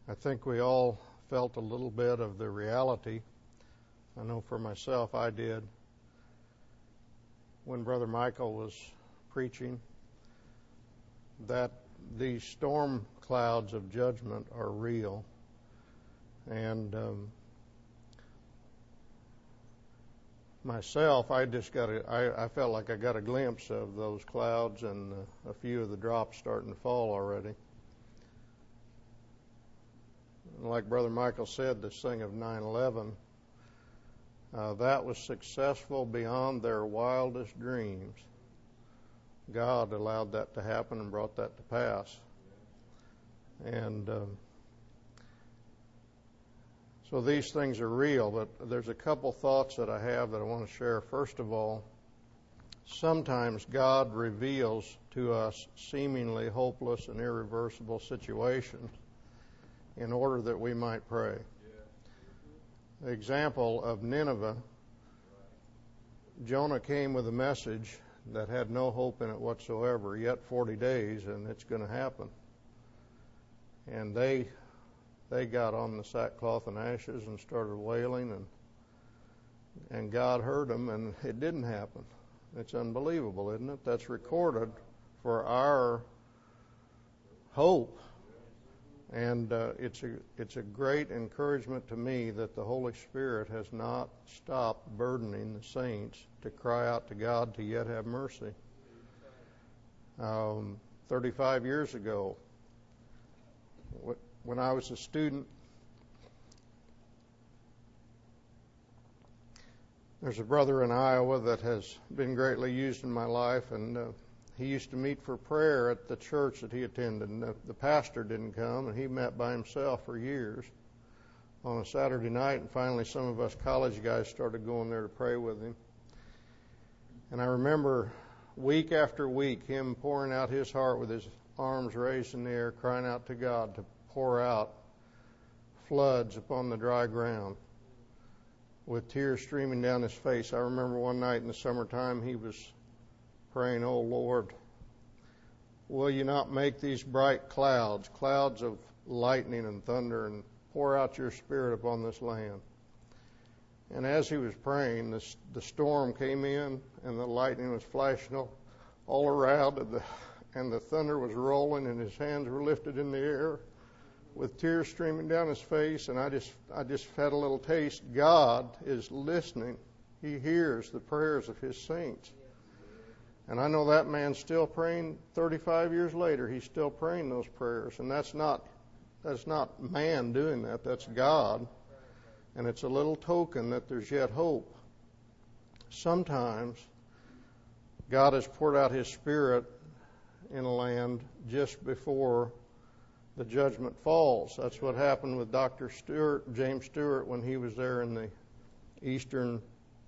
I think we all felt a little bit of the reality. I know for myself I did when Brother Michael was preaching that these storm clouds of judgment are real. And myself, I felt like I got a glimpse of those clouds and a few of the drops starting to fall already. Like Brother Michael said, this thing of 9/11, that was successful beyond their wildest dreams. God allowed that to happen and brought that to pass. And so these things are real, but there's a couple thoughts that I have that I want to share. First of all, sometimes God reveals to us seemingly hopeless and irreversible situations in order that we might pray. The example of Nineveh, Jonah came with a message that had no hope in it whatsoever, yet 40 days and it's going to happen. And they got on the sackcloth and ashes and started wailing, and God heard them, and it didn't happen. It's unbelievable, isn't it? That's recorded for our hope. And it's a great encouragement to me that the Holy Spirit has not stopped burdening the saints to cry out to God to yet have mercy. 35 years ago, when I was a student, there's a brother in Iowa that has been greatly used in my life, and he used to meet for prayer at the church that he attended. And the pastor didn't come, and he met by himself for years on a Saturday night. And finally, some of us college guys started going there to pray with him. And I remember week after week him pouring out his heart with his arms raised in the air, crying out to God to pour out floods upon the dry ground with tears streaming down his face. I remember one night in the summertime he was praying, "Oh Lord, will you not make these bright clouds of lightning and thunder, and pour out your Spirit upon this land?" And as he was praying, the storm came in, and the lightning was flashing all around, and the thunder was rolling, and his hands were lifted in the air with tears streaming down his face. And I just had a little taste. God is listening. He hears the prayers of his saints. And I know that man's still praying 35 years later. He's still praying those prayers. And that's not man doing that. That's God. And it's a little token that there's yet hope. Sometimes God has poured out his Spirit in a land just before the judgment falls. That's what happened with Dr. James Stewart, when he was there in the eastern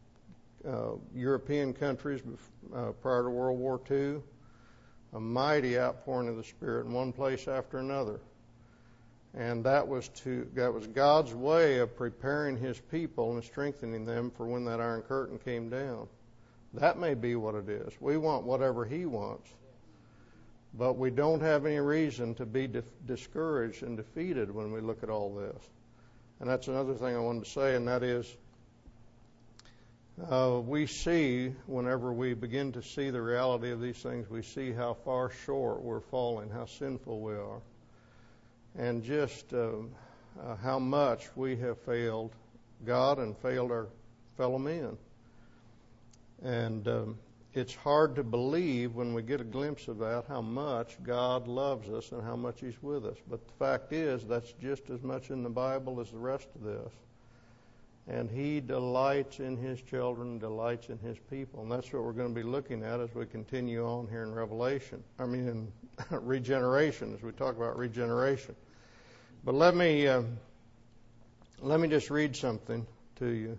European countries prior to World War II. A mighty outpouring of the Spirit in one place after another. And that was God's way of preparing his people and strengthening them for when that Iron Curtain came down. That may be what it is. We want whatever he wants. But we don't have any reason to be discouraged and defeated when we look at all this. And that's another thing I wanted to say, and that is we see, whenever we begin to see the reality of these things, we see how far short we're falling, how sinful we are, and just how much we have failed God and failed our fellow men. And it's hard to believe when we get a glimpse of that how much God loves us and how much he's with us. But the fact is, that's just as much in the Bible as the rest of this. And he delights in his children, delights in his people. And that's what we're going to be looking at as we continue on here in in regeneration, as we talk about regeneration. But let me just read something to you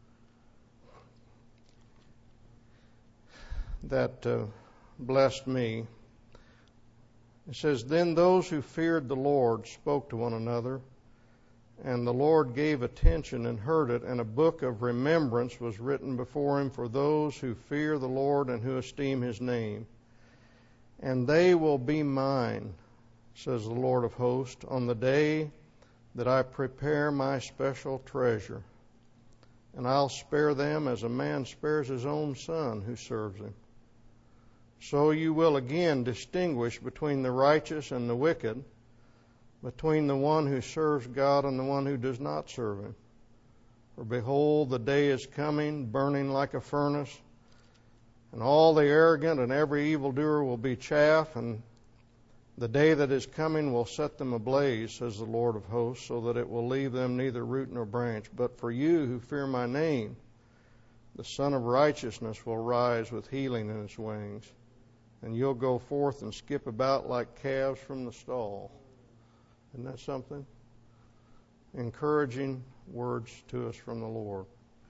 that blessed me. It says, "Then those who feared the Lord spoke to one another, and the Lord gave attention and heard it, and a book of remembrance was written before him for those who fear the Lord and who esteem his name. And they will be mine, says the Lord of hosts, on the day that I prepare my special treasure, and I'll spare them as a man spares his own son who serves him. So you will again distinguish between the righteous and the wicked, between the one who serves God and the one who does not serve him. For behold, the day is coming, burning like a furnace, and all the arrogant and every evildoer will be chaff, and the day that is coming will set them ablaze, says the Lord of hosts, so that it will leave them neither root nor branch. But for you who fear my name, the Son of Righteousness will rise with healing in his wings, and you'll go forth and skip about like calves from the stall. Isn't that something? Encouraging words to us from the Lord.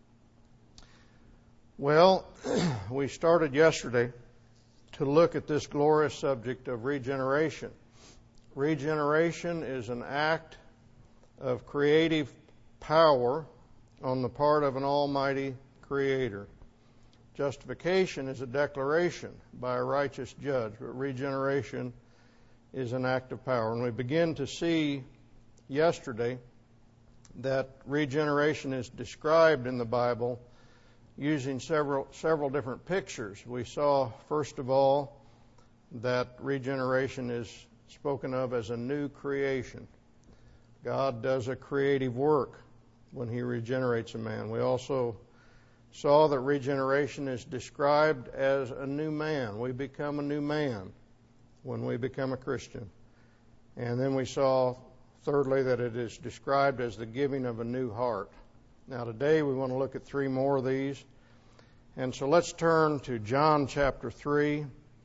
Well, we started yesterday to look at this glorious subject of regeneration. Regeneration is an act of creative power on the part of an almighty Creator. Justification is a declaration by a righteous judge, but regeneration is an act of power. And we begin to see yesterday that regeneration is described in the Bible using several different pictures. We saw, first of all, that regeneration is spoken of as a new creation. God does a creative work when he regenerates a man. We also saw that regeneration is described as a new man. We become a new man when we become a Christian. And then we saw, thirdly, that it is described as the giving of a new heart. Now today we want to look at three more of these. And so let's turn to John chapter 3,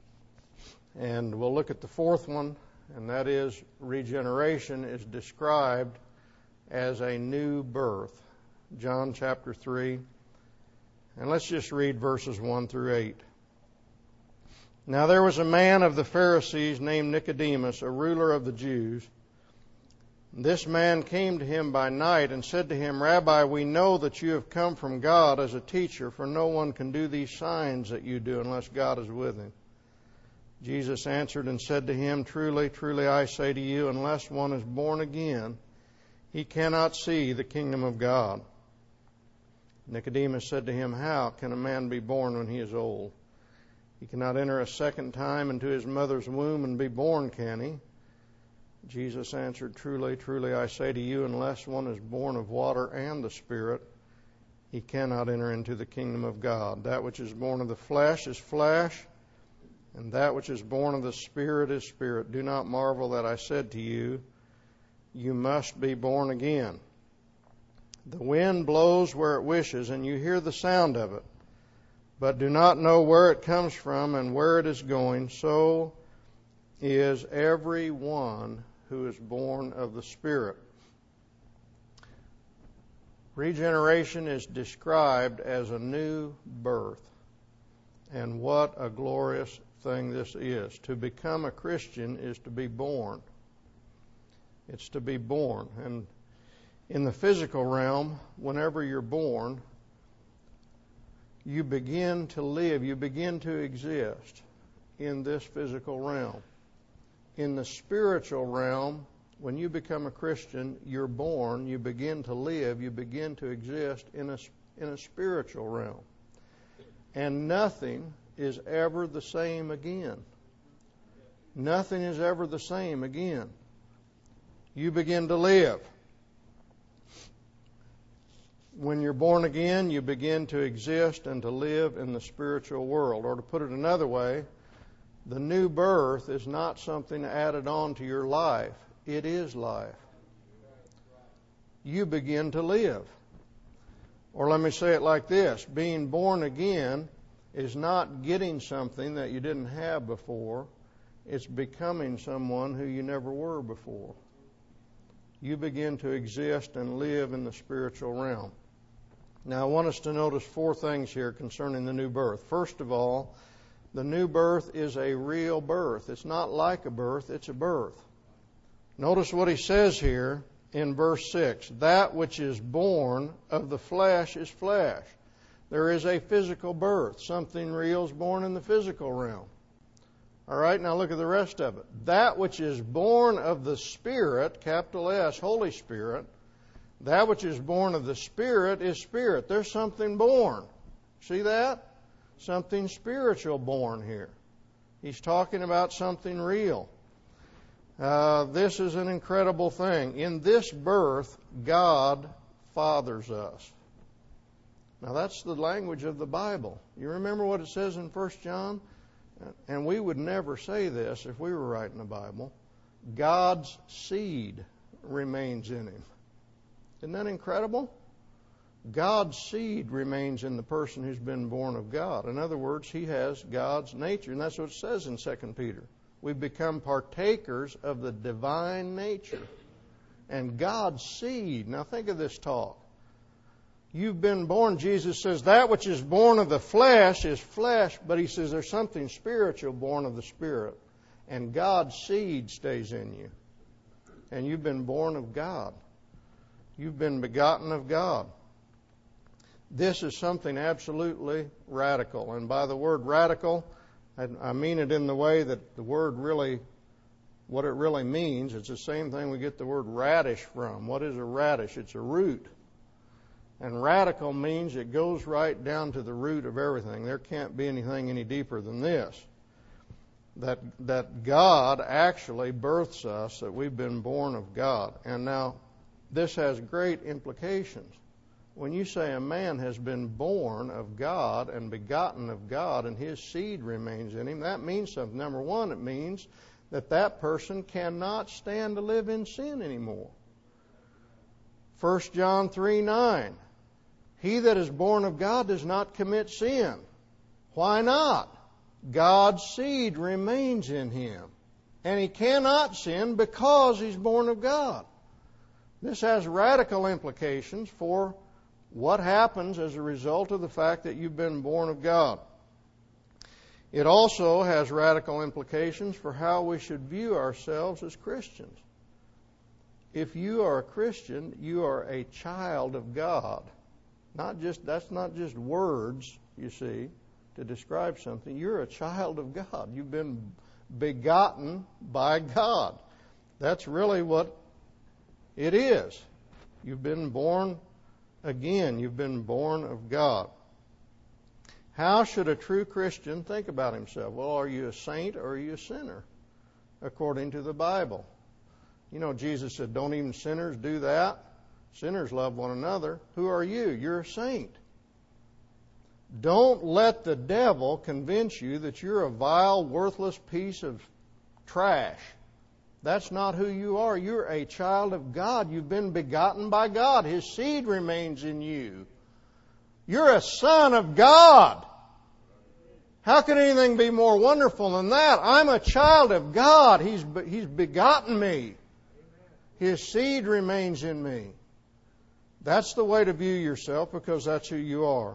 and we'll look at the fourth one, and that is regeneration is described as a new birth. John chapter 3, and let's just read verses 1 through 8. Now there was a man of the Pharisees named Nicodemus, a ruler of the Jews. This man came to him by night and said to him, Rabbi, we know that you have come from God as a teacher, for no one can do these signs that you do unless God is with him. Jesus answered and said to him, Truly, truly, I say to you, unless one is born again, he cannot see the kingdom of God. Nicodemus said to him, How can a man be born when he is old? He cannot enter a second time into his mother's womb and be born, can he? Jesus answered, Truly, truly, I say to you, unless one is born of water and the Spirit, he cannot enter into the kingdom of God. That which is born of the flesh is flesh, and that which is born of the Spirit is spirit. Do not marvel that I said to you, you must be born again. The wind blows where it wishes, and you hear the sound of it, but do not know where it comes from and where it is going. So is every one who is born of the Spirit. Regeneration is described as a new birth. And what a glorious thing this is. To become a Christian is to be born. It's to be born. And in the physical realm, whenever you're born, you begin to live, you begin to exist in this physical realm. In the spiritual realm, when you become a Christian, you're born, you begin to live, you begin to exist in a spiritual realm. And nothing is ever the same again. Nothing is ever the same again. You begin to live. When you're born again, you begin to exist and to live in the spiritual world. Or to put it another way, the new birth is not something added on to your life. It is life. You begin to live. Or let me say it like this. Being born again is not getting something that you didn't have before. It's becoming someone who you never were before. You begin to exist and live in the spiritual realm. Now I want us to notice four things here concerning the new birth. First of all, the new birth is a real birth. It's not like a birth, it's a birth. Notice what he says here in verse 6. That which is born of the flesh is flesh. There is a physical birth. Something real is born in the physical realm. All right, now look at the rest of it. That which is born of the Spirit, capital S, Holy Spirit, that which is born of the Spirit is spirit. There's something born. See that? Something spiritual born here. He's talking about something real. This is an incredible thing. In this birth, God fathers us. Now that's the language of the Bible. You remember what it says in 1 John? And we would never say this if we were writing the Bible. God's seed remains in him. Isn't that incredible? God's seed remains in the person who's been born of God. In other words, he has God's nature. And that's what it says in 2 Peter. We've become partakers of the divine nature. And God's seed. Now think of this talk. You've been born, Jesus says, that which is born of the flesh is flesh, but he says there's something spiritual born of the Spirit. And God's seed stays in you. And you've been born of God. You've been begotten of God. This is something absolutely radical. And by the word radical, I mean it in the way that the word really, what it really means. It's the same thing we get the word radish from. What is a radish? It's a root. And radical means it goes right down to the root of everything. There can't be anything any deeper than this. That God actually births us, that we've been born of God. And now, this has great implications. When you say a man has been born of God and begotten of God and his seed remains in him, that means something. Number one, it means that that person cannot stand to live in sin anymore. 1 John 3:9. He that is born of God does not commit sin. Why not? God's seed remains in him. And he cannot sin because he's born of God. This has radical implications for what happens as a result of the fact that you've been born of God. It also has radical implications for how we should view ourselves as Christians. If you are a Christian, you are a child of God. That's not just words, you see, to describe something. You're a child of God. You've been begotten by God. That's really what it is. You've been born again. You've been born of God. How should a true Christian think about himself? Well, are you a saint or are you a sinner? According to the Bible. You know, Jesus said, don't even sinners do that. Sinners love one another. Who are you? You're a saint. Don't let the devil convince you that you're a vile, worthless piece of trash. That's not who you are. You're a child of God. You've been begotten by God. His seed remains in you. You're a son of God. How can anything be more wonderful than that? I'm a child of God. He's begotten me. His seed remains in me. That's the way to view yourself because that's who you are.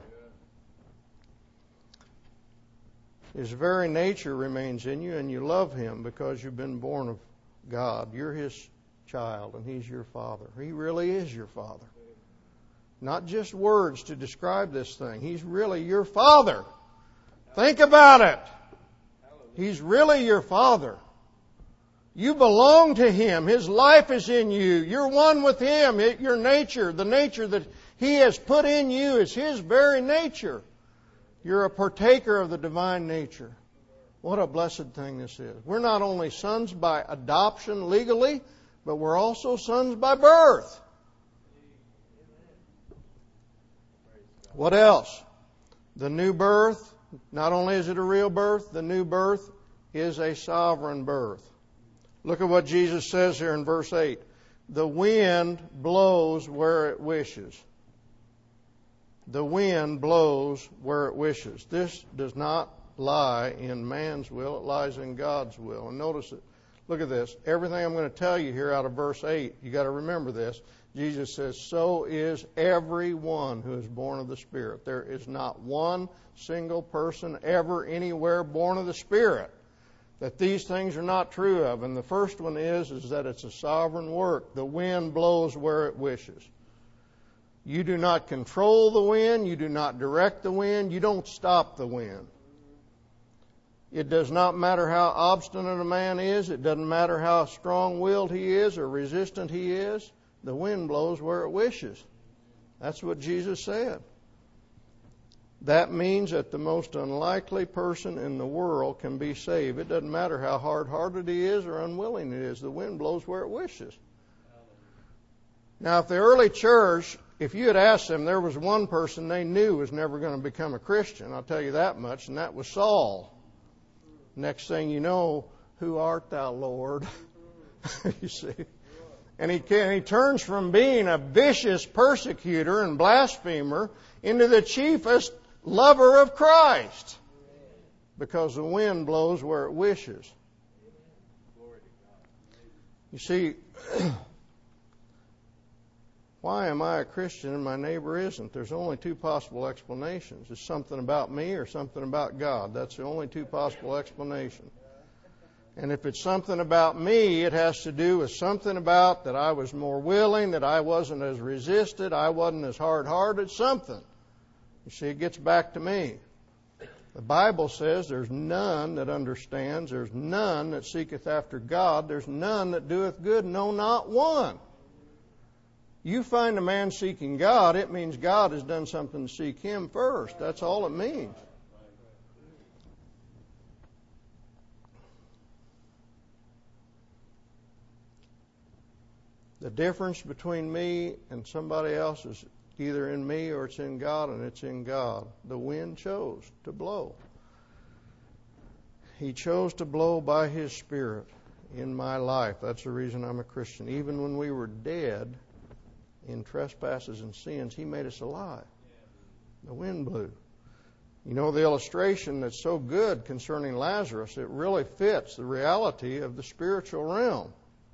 His very nature remains in you and you love Him because you've been born of God. You're His child and He's your Father. He really is your Father. Not just words to describe this thing. He's really your Father. Think about it. He's really your Father. You belong to Him. His life is in you. You're one with Him. Your nature, the nature that He has put in you is His very nature. You're a partaker of the divine nature. What a blessed thing this is. We're not only sons by adoption legally, but we're also sons by birth. What else? The new birth, not only is it a real birth, the new birth is a sovereign birth. Look at what Jesus says here in verse 8. The wind blows where it wishes. The wind blows where it wishes. This does not lie in man's will. It lies in God's will. And notice it. Look at this. Everything I'm going to tell you here out of verse 8, you got to remember this. Jesus says, so is everyone who is born of the Spirit. There is not one single person ever anywhere born of the Spirit that these things are not true of. And the first one is that it's a sovereign work. The wind blows where it wishes. You do not control the wind. You do not direct the wind. You don't stop the wind. It does not matter how obstinate a man is. It doesn't matter how strong-willed he is or resistant he is. The wind blows where it wishes. That's what Jesus said. That means that the most unlikely person in the world can be saved. It doesn't matter how hard-hearted he is or unwilling he is. The wind blows where it wishes. Now, if the early church, if you had asked them, there was one person they knew was never going to become a Christian, I'll tell you that much, and that was Saul. Next thing you know, who art thou, Lord? You see. And he turns from being a vicious persecutor and blasphemer into the chiefest lover of Christ, because the wind blows where it wishes. You see, why am I a Christian and my neighbor isn't? There's only two possible explanations. It's something about me or something about God. That's the only two possible explanations. And if it's something about me, it has to do with something about that I was more willing, that I wasn't as resistant, I wasn't as hard-hearted, something. You see, it gets back to me. The Bible says there's none that understands, there's none that seeketh after God, there's none that doeth good, no, not one. You find a man seeking God, it means God has done something to seek him first. That's all it means. The difference between me and somebody else is either in me or it's in God, and it's in God. The wind chose to blow. He chose to blow by His Spirit in my life. That's the reason I'm a Christian. Even when we were dead in trespasses and sins, He made us alive. The wind blew. You know, the illustration that's so good concerning Lazarus, it really fits the reality of the spiritual realm.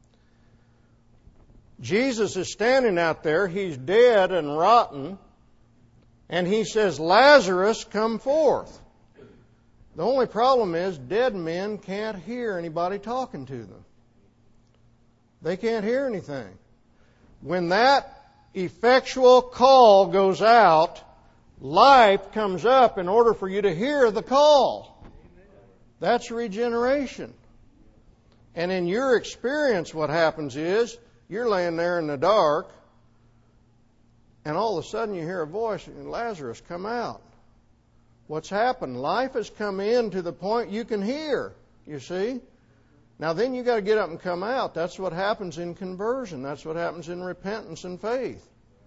Jesus is standing out there. He's dead and rotten. And He says, Lazarus, come forth. The only problem is dead men can't hear anybody talking to them. They can't hear anything. When that effectual call goes out, life comes up in order for you to hear the call. That's regeneration. And in your experience, what happens is, you're laying there in the dark, and all of a sudden you hear a voice, and Lazarus, come out. What's happened? Life has come in to the point you can hear, you see. Now then you got to get up and come out. That's what happens in conversion. That's what happens in repentance and faith.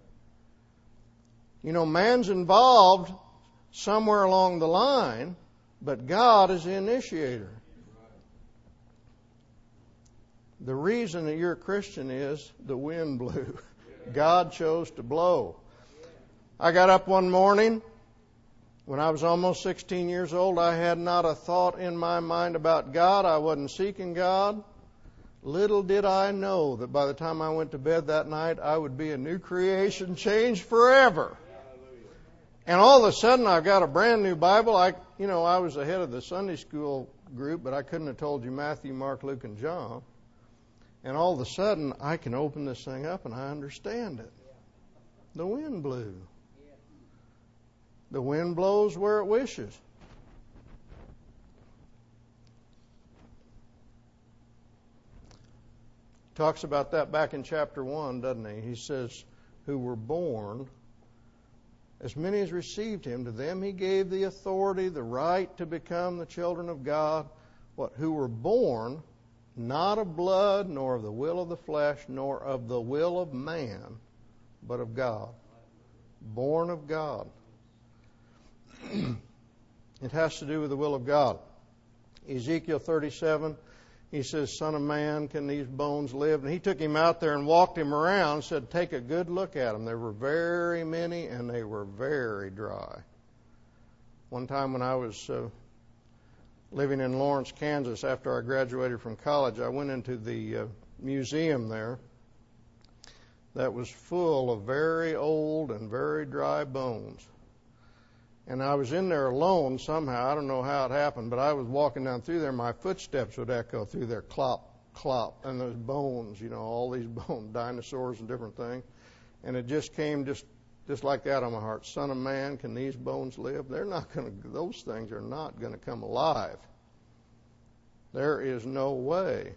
You know, man's involved somewhere along the line, but God is the initiator. The reason that you're a Christian is the wind blew. God chose to blow. I got up one morning when I was almost 16 years old. I had not a thought in my mind about God. I wasn't seeking God. Little did I know that by the time I went to bed that night, I would be a new creation, changed forever. And all of a sudden, I've got a brand new Bible. I was the head of the Sunday school group, but I couldn't have told you Matthew, Mark, Luke, and John. And all of a sudden, I can open this thing up and I understand it. The wind blew. The wind blows where it wishes. Talks about that back in chapter 1, doesn't he? He says, who were born, as many as received Him, to them He gave the authority, the right to become the children of God. Who were born, not of blood, nor of the will of the flesh, nor of the will of man, but of God. Born of God. It has to do with the will of God. Ezekiel 37, he says, Son of man, can these bones live? And He took him out there and walked him around and said, take a good look at them. There were very many and they were very dry. One time when I was living in Lawrence, Kansas, after I graduated from college, I went into the museum there that was full of very old and very dry bones. And I was in there alone somehow. I don't know how it happened, but I was walking down through there. My footsteps would echo through there, clop, clop, and those bones, all these bones, dinosaurs and different things. And it just came just like that on my heart. Son of man, can these bones live? Those things are not going to come alive. There is no way.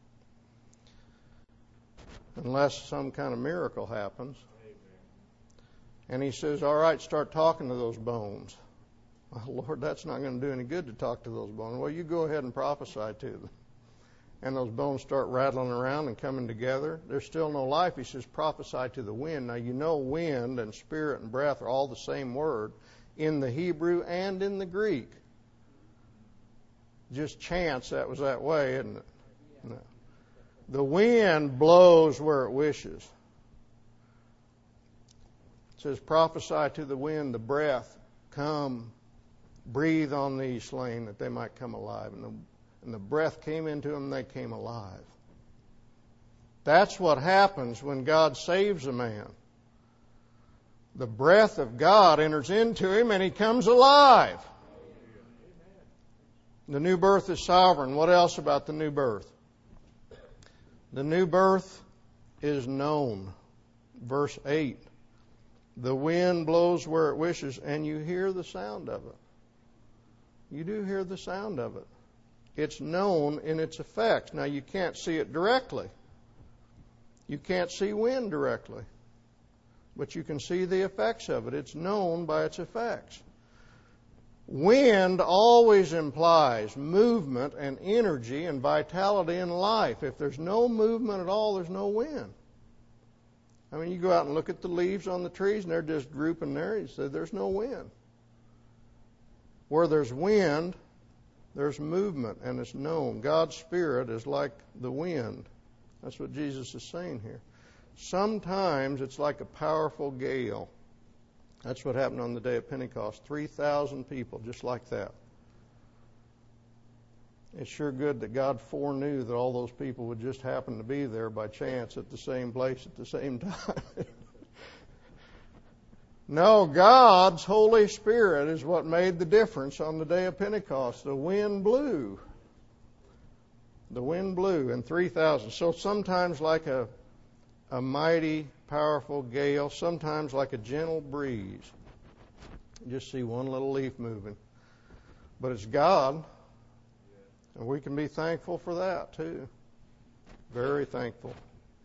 Unless some kind of miracle happens. And he says, all right, start talking to those bones. Well, Lord, that's not going to do any good to talk to those bones. Well, you go ahead and prophesy to them. And those bones start rattling around and coming together. There's still no life. He says, prophesy to the wind. Now, you know wind and spirit and breath are all the same word in the Hebrew and in the Greek. Just chance that was that way, isn't it? No. The wind blows where it wishes. It says, prophesy to the wind, the breath, come, breathe on these slain that they might come alive. And the breath came into them, they came alive. That's what happens when God saves a man. The breath of God enters into him and he comes alive. The new birth is sovereign. What else about the new birth? The new birth is known. Verse 8. The wind blows where it wishes, and you hear the sound of it. You do hear the sound of it. It's known in its effects. Now, you can't see it directly. You can't see wind directly. But you can see the effects of it. It's known by its effects. Wind always implies movement and energy and vitality in life. If there's no movement at all, there's no wind. I mean, you go out and look at the leaves on the trees, and they're just grouping there. You say, there's no wind. Where there's wind, there's movement, and it's known. God's Spirit is like the wind. That's what Jesus is saying here. Sometimes it's like a powerful gale. That's what happened on the day of Pentecost. 3,000 people, just like that. It's sure good that God foreknew that all those people would just happen to be there by chance at the same place at the same time. No, God's Holy Spirit is what made the difference on the day of Pentecost. The wind blew. The wind blew, and 3,000. So sometimes like a mighty, powerful gale, sometimes like a gentle breeze. You just see one little leaf moving. But it's God, and we can be thankful for that too. Very thankful.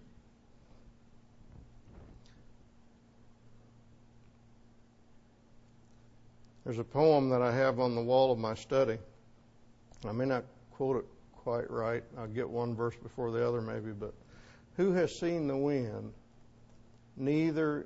There's a poem that I have on the wall of my study. I may not quote it quite right. I'll get one verse before the other maybe, but who has seen the wind? Neither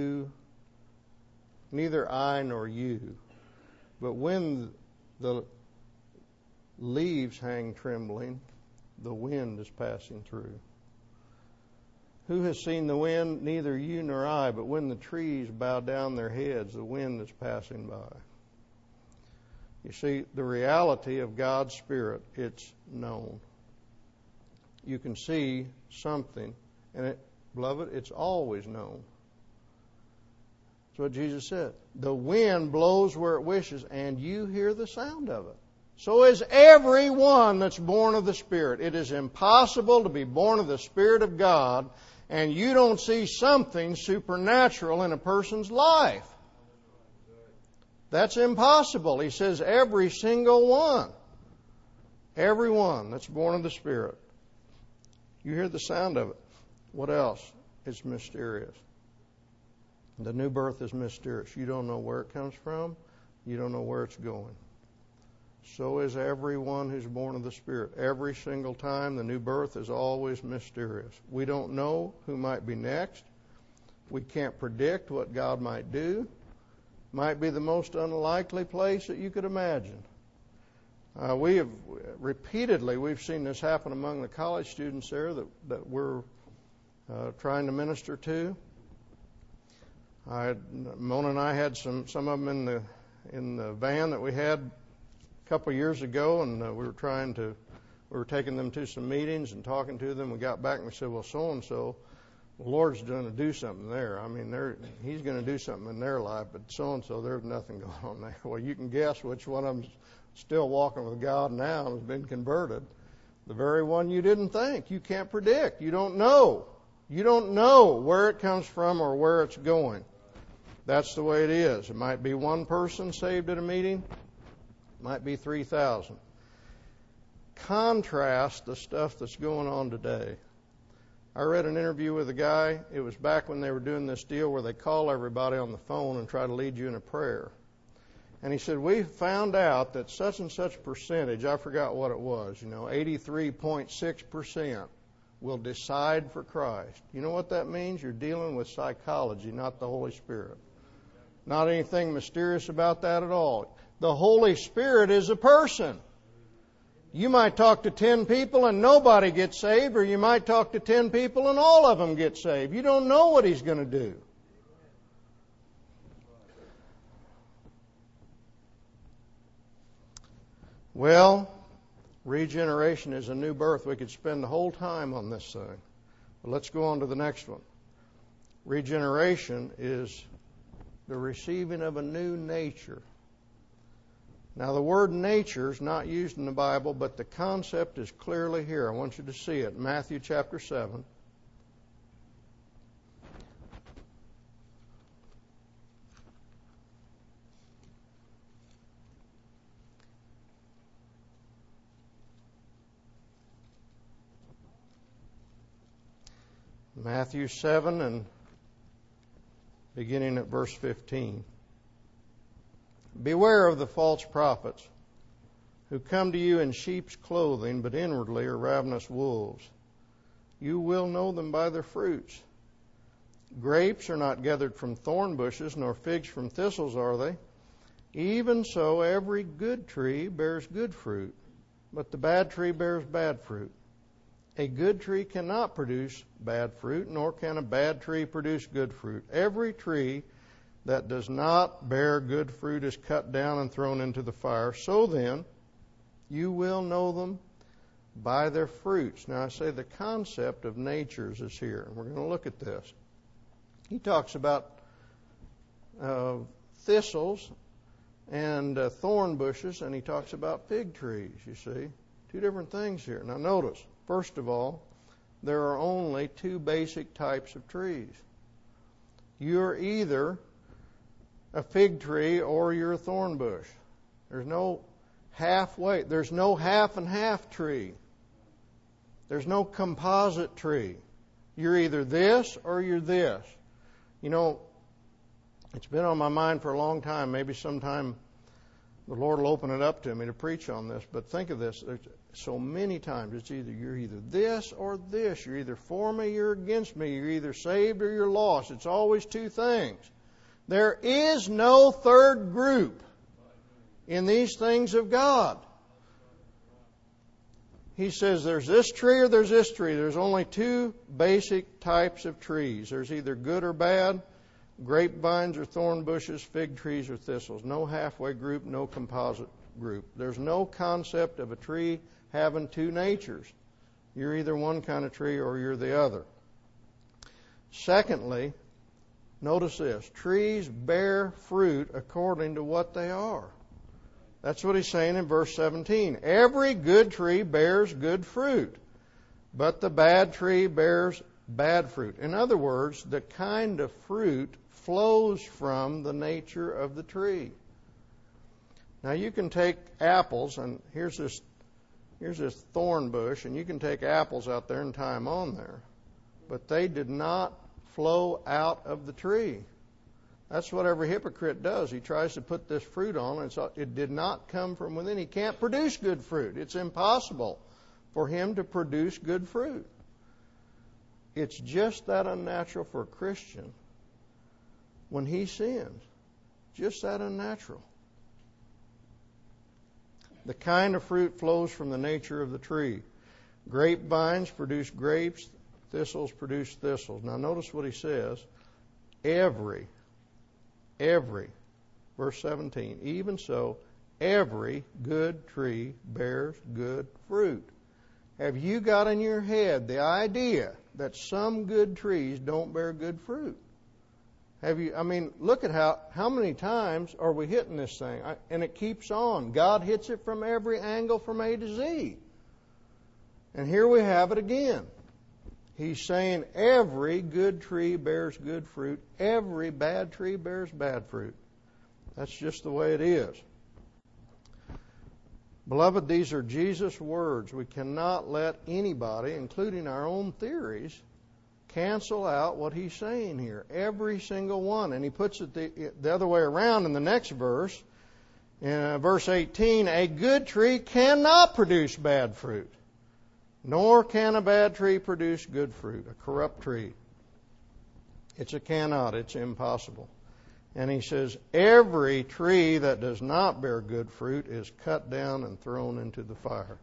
I nor you. But when the leaves hang trembling, the wind is passing through. Who has seen the wind? Neither you nor I. But when the trees bow down their heads, the wind is passing by. You see, the reality of God's Spirit, it's known. You can see something, and beloved, it's always known. That's what Jesus said. The wind blows where it wishes, and you hear the sound of it. So is everyone that's born of the Spirit. It is impossible to be born of the Spirit of God and you don't see something supernatural in a person's life. That's impossible. He says every single one. Everyone that's born of the Spirit. You hear the sound of it. What else? It's mysterious. The new birth is mysterious. You don't know where it comes from. You don't know where it's going. So is everyone who's born of the Spirit. Every single time the new birth is always mysterious. We don't know who might be next. We can't predict what God might do. Might be the most unlikely place that you could imagine. We've seen this happen among the college students there that we're trying to minister to. Mona and I had some of them in the van that we had a couple of years ago, and we were taking them to some meetings and talking to them. We got back and we said, well, so-and-so, the Lord's going to do something there. I mean, He's going to do something in their life, but so-and-so, there's nothing going on there. Well, you can guess which one of them's still walking with God now and has been converted. The very one you didn't think. You can't predict. You don't know. You don't know where it comes from or where it's going. That's the way it is. It might be one person saved at a meeting. It might be 3,000. contrast the stuff that's going on today. I read an interview with a guy. It was back when they were doing this deal where they call everybody on the phone and try to lead you in a prayer. And he said, we found out that such and such percentage, I forgot what it was, 83.6% will decide for Christ. You know what that means? You're dealing with psychology, not the Holy Spirit. Not anything mysterious about that at all. The Holy Spirit is a person. You might talk to 10 people and nobody gets saved, or you might talk to 10 people and all of them get saved. You don't know what He's going to do. Well, regeneration is a new birth. We could spend the whole time on this thing. But let's go on to the next one. Regeneration is the receiving of a new nature. Now, the word nature is not used in the Bible, but the concept is clearly here. I want you to see it. Matthew chapter 7. Matthew 7 and beginning at verse 15. Beware of the false prophets who come to you in sheep's clothing, but inwardly are ravenous wolves. You will know them by their fruits. Grapes are not gathered from thorn bushes, nor figs from thistles, are they? Even so, every good tree bears good fruit, but the bad tree bears bad fruit. A good tree cannot produce bad fruit, nor can a bad tree produce good fruit. Every tree that does not bear good fruit is cut down and thrown into the fire. So then, you will know them by their fruits. Now, I say the concept of natures is here. We're going to look at this. He talks about thistles and thorn bushes, and he talks about fig trees, you see. Two different things here. Now, notice, first of all, there are only two basic types of trees. You're either a fig tree or you're a thorn bush. There's no halfway. There's no half and half tree. There's no composite tree. You're either this or you're this. It's been on my mind for a long time. Maybe sometime the Lord will open it up to me to preach on this. But think of this. There's so many times it's you're either this or this. You're either for me, you're against me. You're either saved or you're lost. It's always two things. There is no third group in these things of God. He says there's this tree or there's this tree. There's only two basic types of trees. There's either good or bad, grapevines or thorn bushes, fig trees or thistles. No halfway group, no composite group. There's no concept of a tree having two natures. You're either one kind of tree or you're the other. Secondly, notice this. Trees bear fruit according to what they are. That's what he's saying in verse 17. Every good tree bears good fruit, but the bad tree bears bad fruit. In other words, the kind of fruit flows from the nature of the tree. Now you can take apples, and here's this thorn bush, and you can take apples out there and tie them on there. But they did not flow out of the tree. That's what every hypocrite does. He tries to put this fruit on, and so it did not come from within. He can't produce good fruit. It's impossible for him to produce good fruit. It's just that unnatural for a Christian when he sins. Just that unnatural. The kind of fruit flows from the nature of the tree. Grapevines produce grapes, thistles produce thistles. Now notice what he says. Every, verse 17, even so, every good tree bears good fruit. Have you got in your head the idea that some good trees don't bear good fruit? Look at how many times are we hitting this thing? And it keeps on. God hits it from every angle from A to Z. And here we have it again. He's saying every good tree bears good fruit. Every bad tree bears bad fruit. That's just the way it is. Beloved, these are Jesus' words. We cannot let anybody, including our own theories, cancel out what he's saying here. Every single one. And he puts it the other way around in the next verse. In verse 18, a good tree cannot produce bad fruit, nor can a bad tree produce good fruit, a corrupt tree. It's a cannot. It's impossible. And he says, every tree that does not bear good fruit is cut down and thrown into the fire.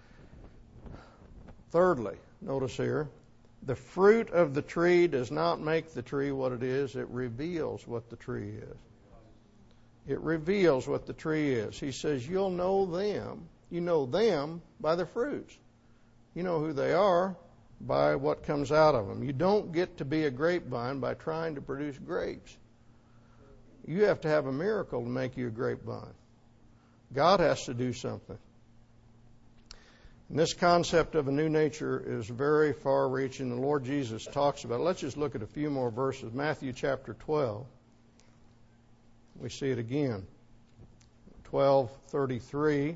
Thirdly, notice here, the fruit of the tree does not make the tree what it is. It reveals what the tree is. It reveals what the tree is. He says, you'll know them. You know them by their fruits. You know who they are by what comes out of them. You don't get to be a grapevine by trying to produce grapes. You have to have a miracle to make you a grapevine. God has to do something. And this concept of a new nature is very far-reaching. The Lord Jesus talks about it. Let's just look at a few more verses. Matthew chapter 12. We see it again. 12:33.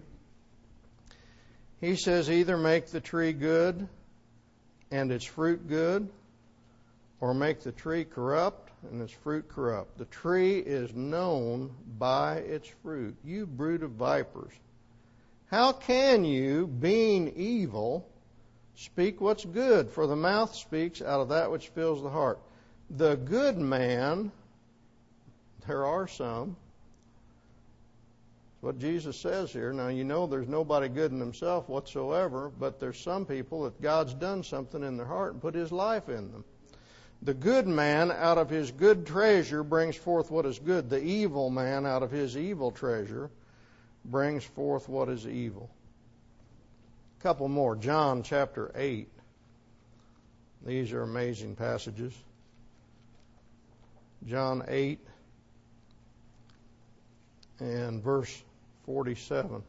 He says, either make the tree good and its fruit good, or make the tree corrupt and its fruit corrupt. The tree is known by its fruit. You brood of vipers, how can you, being evil, speak what's good? For the mouth speaks out of that which fills the heart. The good man, there are some. That's what Jesus says here. Now, you know there's nobody good in himself whatsoever, but there's some people that God's done something in their heart and put his life in them. The good man out of his good treasure brings forth what is good. The evil man out of his evil treasure brings forth what is evil. A couple more. John chapter 8. These are amazing passages. John 8 and verse 47.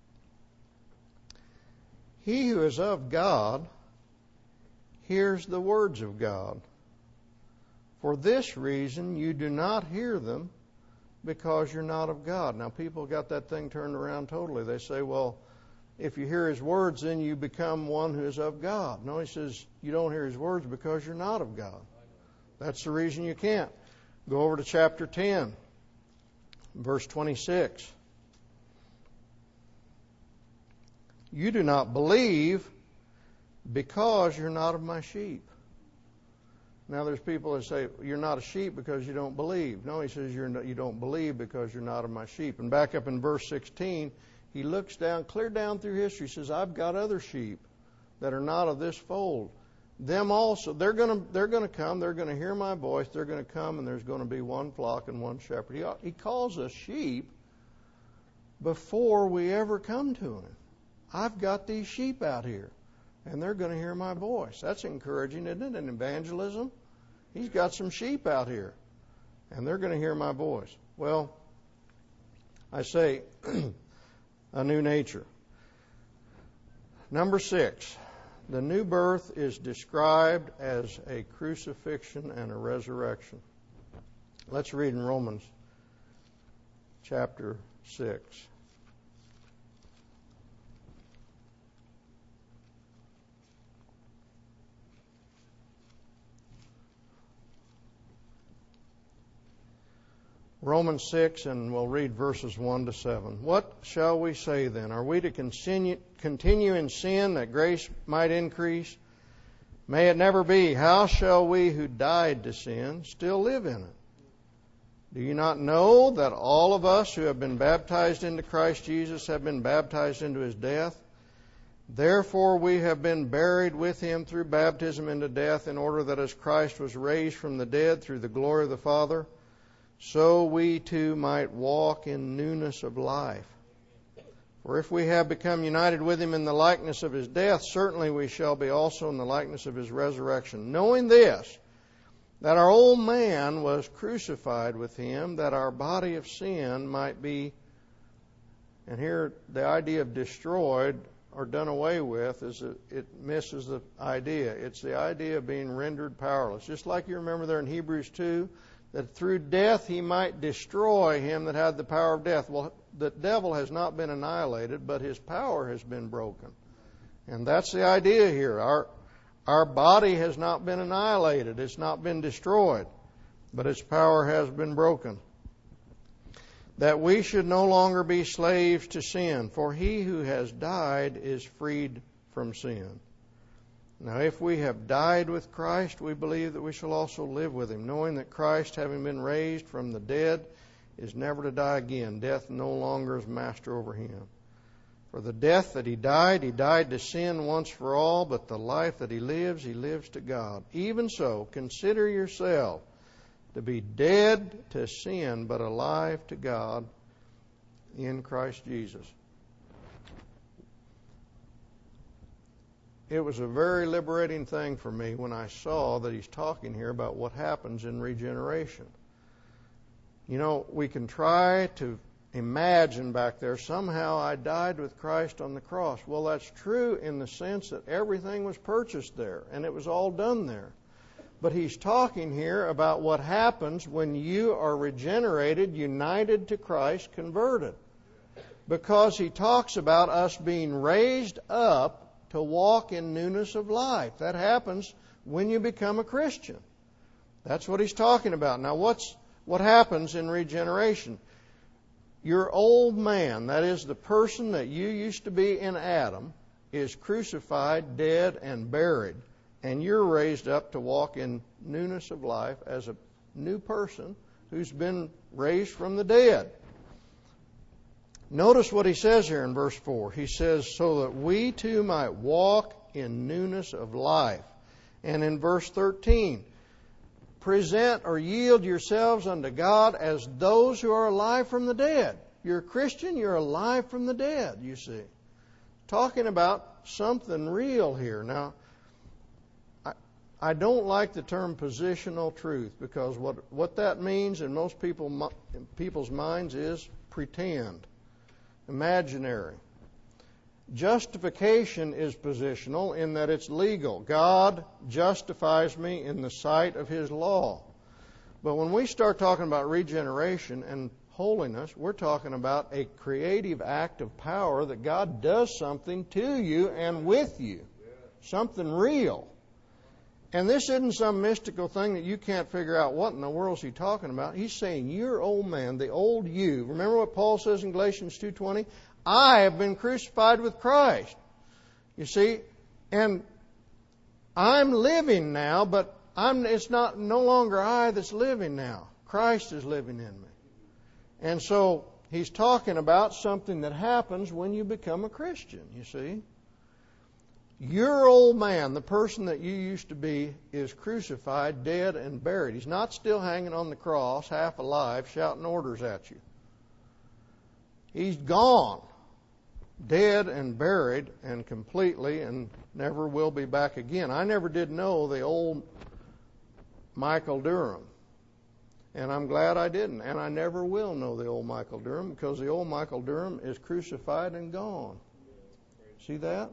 He who is of God hears the words of God. For this reason you do not hear them, because you're not of God. Now, people got that thing turned around totally. They say, well, if you hear his words, then you become one who is of God. No, he says you don't hear his words because you're not of God. That's the reason you can't. Go over to chapter 10, verse 26. You do not believe because you're not of my sheep. Now, there's people that say, you're not a sheep because you don't believe. No, he says you don't believe because you're not of my sheep. And back up in verse 16, he looks down, clear down through history, says, I've got other sheep that are not of this fold. Them also, they're going to come, they're going to hear my voice, they're going to come, and there's going to be one flock and one shepherd. He calls us sheep before we ever come to him. I've got these sheep out here, and they're going to hear my voice. That's encouraging, isn't it? In evangelism, he's got some sheep out here, and they're going to hear my voice. Well, I say a new nature. Number 6, the new birth is described as a crucifixion and a resurrection. Let's read in Romans chapter 6. Romans 6, and we'll read verses 1 to 7. What shall we say then? Are we to continue in sin that grace might increase? May it never be. How shall we who died to sin still live in it? Do you not know that all of us who have been baptized into Christ Jesus have been baptized into his death? Therefore we have been buried with him through baptism into death, in order that as Christ was raised from the dead through the glory of the Father, so we too might walk in newness of life. For if we have become united with him in the likeness of his death, certainly we shall be also in the likeness of his resurrection. Knowing this, that our old man was crucified with him, that our body of sin might be, and here the idea of destroyed or done away with, is it misses the idea. It's the idea of being rendered powerless. Just like you remember there in Hebrews 2, that through death he might destroy him that had the power of death. Well, the devil has not been annihilated, but his power has been broken. And that's the idea here. Our body has not been annihilated. It's not been destroyed, but its power has been broken. That we should no longer be slaves to sin, for he who has died is freed from sin. Now, if we have died with Christ, we believe that we shall also live with him, knowing that Christ, having been raised from the dead, is never to die again. Death no longer is master over him. For the death that he died to sin once for all, but the life that he lives to God. Even so, consider yourself to be dead to sin, but alive to God in Christ Jesus. It was a very liberating thing for me when I saw that he's talking here about what happens in regeneration. You know, we can try to imagine back there, somehow I died with Christ on the cross. Well, that's true in the sense that everything was purchased there, and it was all done there. But he's talking here about what happens when you are regenerated, united to Christ, converted. Because he talks about us being raised up to walk in newness of life. That happens when you become a Christian. That's what he's talking about. Now, what happens in regeneration? Your old man, that is the person that you used to be in Adam, is crucified, dead, and buried. And you're raised up to walk in newness of life as a new person who's been raised from the dead. Notice what he says here in verse 4. He says, so that we too might walk in newness of life. And in verse 13, present or yield yourselves unto God as those who are alive from the dead. You're a Christian, you're alive from the dead, you see. Talking about something real here. Now, I don't like the term positional truth, because what that means in most people's minds is pretend, imaginary. Justification is positional in that it's legal. God justifies me in the sight of his law. But when we start talking about regeneration and holiness, we're talking about a creative act of power that God does something to you and with you. Something real. And this isn't some mystical thing that you can't figure out what in the world is he talking about. He's saying your old man, the old you. Remember what Paul says in Galatians 2:20? I have been crucified with Christ. You see, and I'm living now, but it's not no longer I that's living now. Christ is living in me. And so he's talking about something that happens when you become a Christian, you see. Your old man, the person that you used to be, is crucified, dead, and buried. He's not still hanging on the cross, half alive, shouting orders at you. He's gone, dead and buried, and completely, and never will be back again. I never did know the old Michael Durham, and I'm glad I didn't. And I never will know the old Michael Durham, because the old Michael Durham is crucified and gone. See that?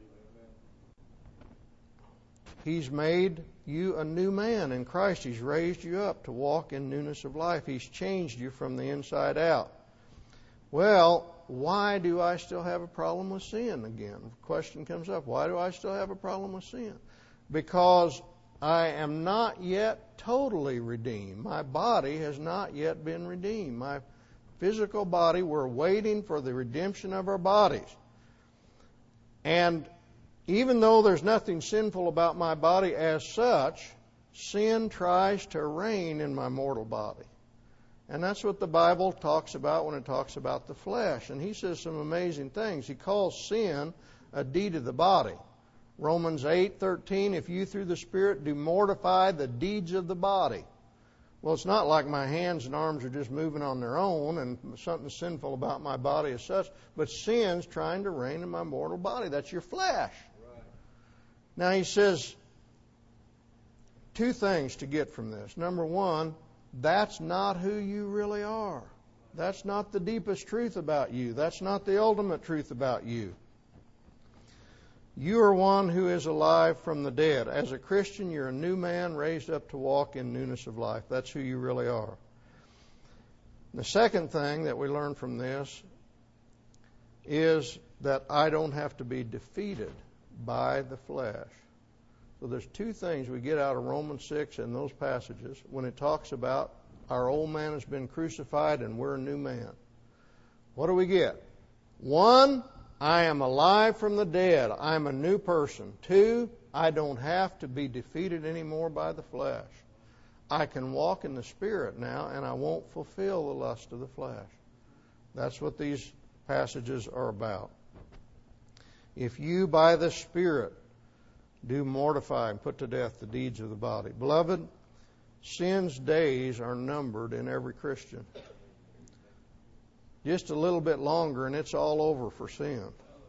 He's made you a new man in Christ. He's raised you up to walk in newness of life. He's changed you from the inside out. Well, why do I still have a problem with sin again? The question comes up, why do I still have a problem with sin? Because I am not yet totally redeemed. My body has not yet been redeemed. My physical body, we're waiting for the redemption of our bodies. And even though there's nothing sinful about my body as such, sin tries to reign in my mortal body. And that's what the Bible talks about when it talks about the flesh. And he says some amazing things. He calls sin a deed of the body. Romans 8:13, if you through the Spirit do mortify the deeds of the body. Well, it's not like my hands and arms are just moving on their own and something sinful about my body as such, but sin's trying to reign in my mortal body. That's your flesh. Now he says two things to get from this. Number one, that's not who you really are. That's not the deepest truth about you. That's not the ultimate truth about you. You are one who is alive from the dead. As a Christian, you're a new man raised up to walk in newness of life. That's who you really are. The second thing that we learn from this is that I don't have to be defeated by the flesh. So there's two things we get out of Romans 6 and those passages when it talks about our old man has been crucified and we're a new man. What do we get? One, I am alive from the dead. I'm a new person. Two, I don't have to be defeated anymore by the flesh. I can walk in the Spirit now, and I won't fulfill the lust of the flesh. That's what these passages are about. If you, by the Spirit, do mortify and put to death the deeds of the body. Beloved, sin's days are numbered in every Christian. Just a little bit longer and it's all over for sin.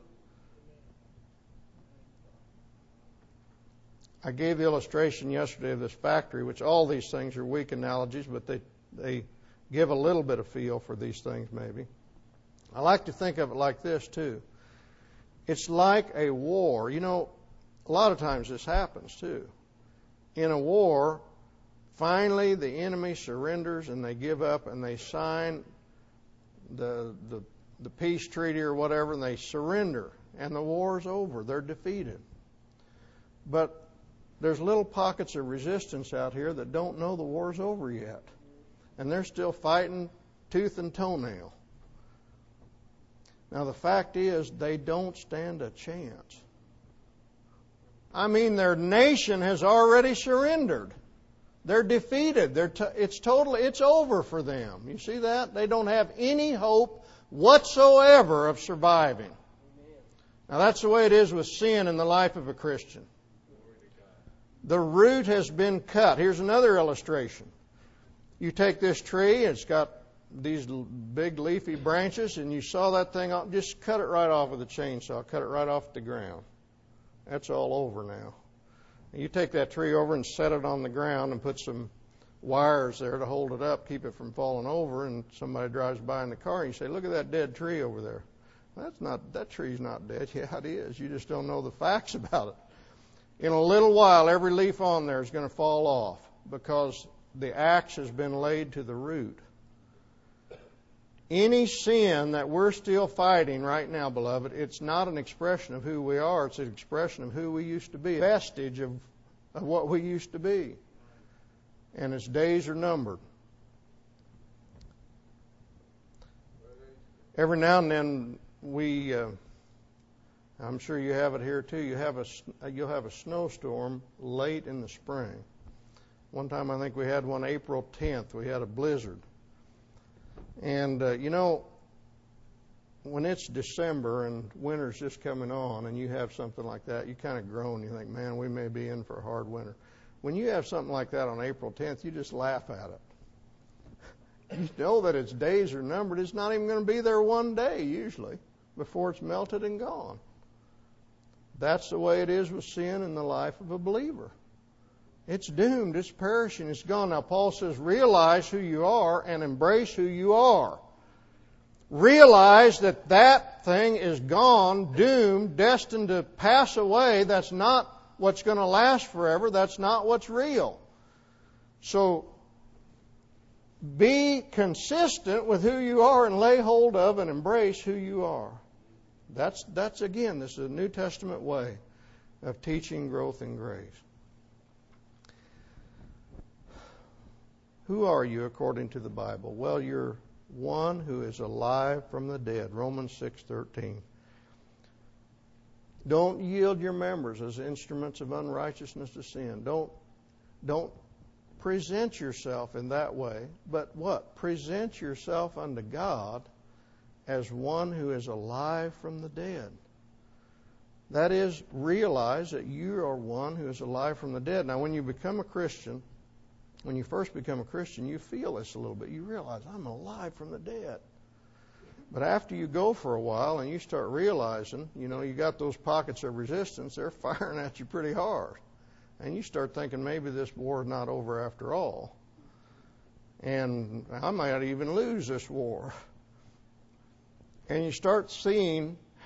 I gave the illustration yesterday of this factory, which all these things are weak analogies, but they give a little bit of feel for these things maybe. I like to think of it like this too. It's like a war. You know, a lot of times this happens too. In a war, finally the enemy surrenders and they give up and they sign the peace treaty or whatever, and they surrender, and the war's over. They're defeated. But there's little pockets of resistance out here that don't know the war's over yet, and they're still fighting tooth and toenail. Now the fact is, they don't stand a chance. I mean, their nation has already surrendered. They're defeated. It's over for them. You see that? They don't have any hope whatsoever of surviving. Now that's the way it is with sin in the life of a Christian. The root has been cut. Here's another illustration. You take this tree, it's got these big leafy branches, and you saw that thing off, just cut it right off with a chainsaw, cut it right off the ground. That's all over now. You take that tree over and set it on the ground and put some wires there to hold it up, keep it from falling over, and somebody drives by in the car and you say, look at that dead tree over there. That tree's not dead. Yeah, it is. You just don't know the facts about it. In a little while, every leaf on there is going to fall off because the axe has been laid to the root. Any sin that we're still fighting right now, beloved, it's not an expression of who we are. It's an expression of who we used to be, a vestige of what we used to be. And its days are numbered. Every now and then I'm sure you have it here too, you'll have a snowstorm late in the spring. One time I think we had one April 10th. We had a blizzard. And, when it's December and winter's just coming on and you have something like that, you kind of groan. You think, man, we may be in for a hard winter. When you have something like that on April 10th, you just laugh at it. You know that its days are numbered. It's not even going to be there one day, usually, before it's melted and gone. That's the way it is with sin in the life of a believer. It's doomed. It's perishing. It's gone. Now, Paul says, realize who you are and embrace who you are. Realize that thing is gone, doomed, destined to pass away. That's not what's going to last forever. That's not what's real. So, be consistent with who you are and lay hold of and embrace who you are. That's again, this is a New Testament way of teaching growth in grace. Who are you according to the Bible? Well, you're one who is alive from the dead. Romans 6:13. Don't yield your members as instruments of unrighteousness to sin. Don't present yourself in that way. But what? Present yourself unto God as one who is alive from the dead. That is, realize that you are one who is alive from the dead. Now, when you become a Christian, when you first become a Christian, you feel this a little bit. You realize, I'm alive from the dead. But after you go for a while and you start realizing, you got those pockets of resistance, they're firing at you pretty hard. And you start thinking, maybe this war is not over after all. And I might even lose this war. And you start seeing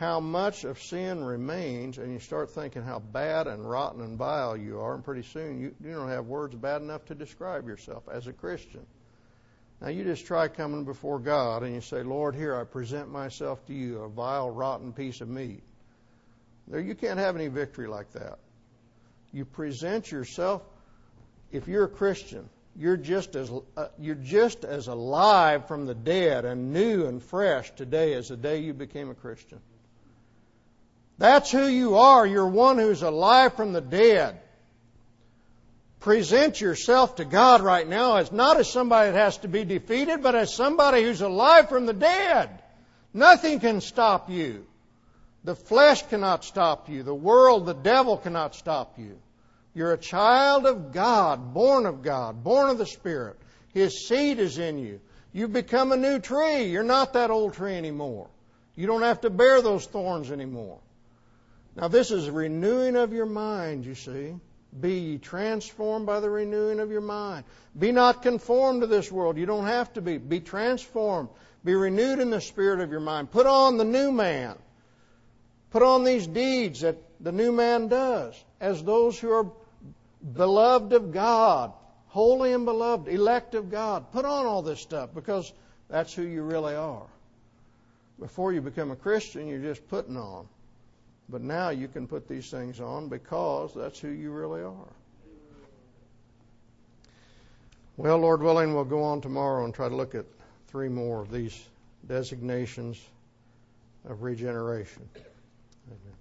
how much of sin remains, and you start thinking how bad and rotten and vile you are, and pretty soon you don't have words bad enough to describe yourself as a Christian. Now you just try coming before God and you say, Lord, here I present myself to you, a vile, rotten piece of meat. There, you can't have any victory like that. You present yourself. If you're a Christian, you're just as alive from the dead and new and fresh today as the day you became a Christian. That's who you are. You're one who's alive from the dead. Present yourself to God right now as not as somebody that has to be defeated, but as somebody who's alive from the dead. Nothing can stop you. The flesh cannot stop you. The world, the devil cannot stop you. You're a child of God, born of the Spirit. His seed is in you. You've become a new tree. You're not that old tree anymore. You don't have to bear those thorns anymore. Now this is a renewing of your mind, you see. Be ye transformed by the renewing of your mind. Be not conformed to this world. You don't have to be. Be transformed. Be renewed in the spirit of your mind. Put on the new man. Put on these deeds that the new man does as those who are beloved of God, holy and beloved, elect of God. Put on all this stuff because that's who you really are. Before you become a Christian, you're just putting on. But now you can put these things on because that's who you really are. Well, Lord willing, we'll go on tomorrow and try to look at 3 more of these designations of regeneration. Amen.